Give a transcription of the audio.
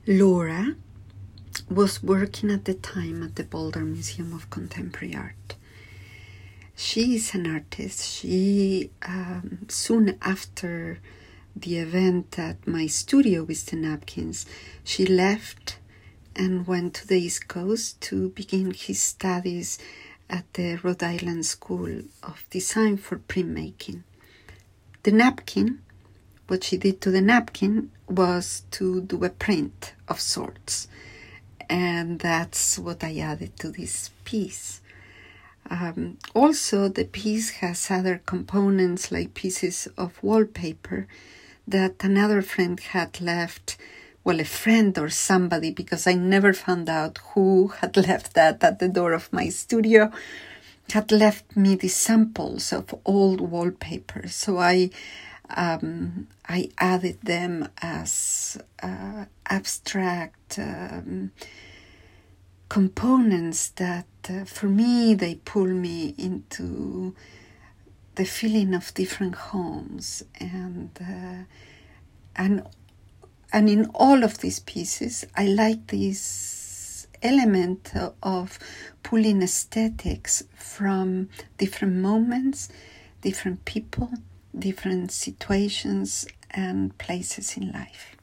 Laura was working at the time at the Boulder Museum of Contemporary Art. She is an artist. She, soon after the event at my studio with the napkins, she left and went to the East Coast to begin his studies at the Rhode Island School of Design for printmaking. The napkin, what she did to the napkin was to do a print of sorts. And that's what I added to this piece. Also, the piece has other components like pieces of wallpaper that another friend had left, well, a friend or somebody, because I never found out who had left that at the door of my studio, had left me the samples of old wallpaper. So I added them as abstract components that, for me, they pull me into the feeling of different homes, and in all of these pieces, I like this element of pulling aesthetics from different moments, different people, different situations and places in life.